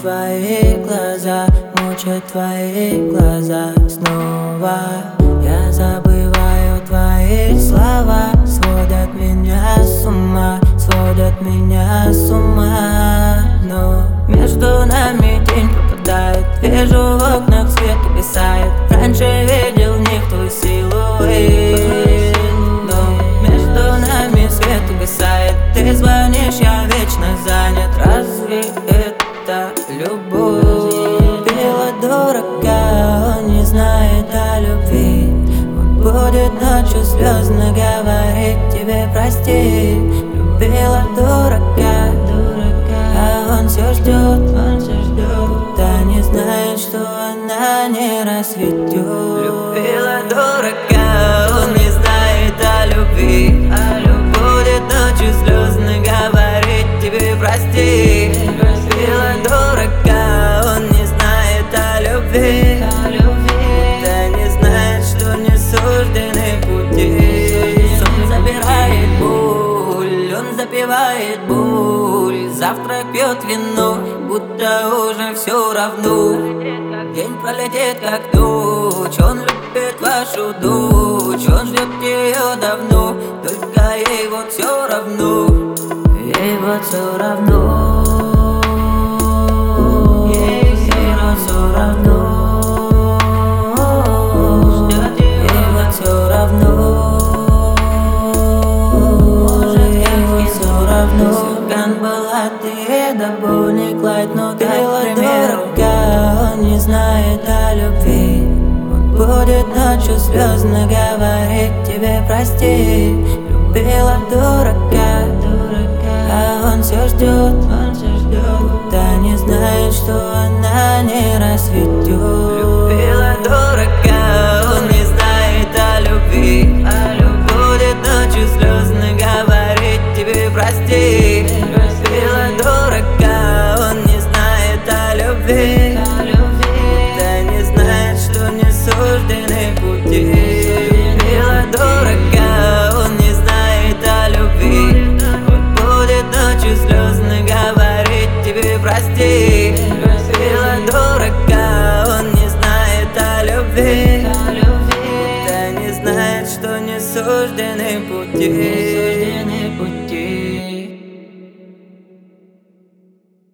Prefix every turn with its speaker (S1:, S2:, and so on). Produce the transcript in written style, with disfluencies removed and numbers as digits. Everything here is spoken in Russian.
S1: твои глаза, мучают твои глаза снова. Я забываю твои слова, сводят меня с ума, сводят меня с ума. Но между нами день пропадает, вижу в окнах свет угасает. Раньше видел в них твой силуэт, но между нами свет угасает. Ты звонишь, я вечно занят. Разве это любовь? Любила дурака, он не знает о любви. Он будет ночью слезно говорить тебе прости. Любила дурака, а он все ждет, будто не знает, что она не расцветет. Любила дурака, он не знает о любви. Будет ночью слезно говорить тебе прости. Любила дурака, он не знает о любви. Да не знает, что не суждены пути. Сон забирает боль, он запивает боль. Завтра пьет вино, будто уже все равно. День пролетит как ночь, он любит вашу дочь. Он ждет ее давно, только ей вот все равно. Ей вот все равно. Ей все равно. Ей вот все равно. Ей вот все равно. Сюрган была ты, да не Клайд, но как пример. Он не знает о любви. Он будет ночью слезно говорить тебе прости. Любила дурака, а он все ждет, будто не знает, что она не расцветет. Любила дурака, он не знает о любви. Будет ночью слезно говорить тебе прости. Любила дурака, он не знает о любви. Да не знает, что не суждены пути. Любила дурака, он не знает о любви. Будет ночью слезно говорить тебе прости. Любила дурака, он не знает о любви. Да не знает, что не суждены пути.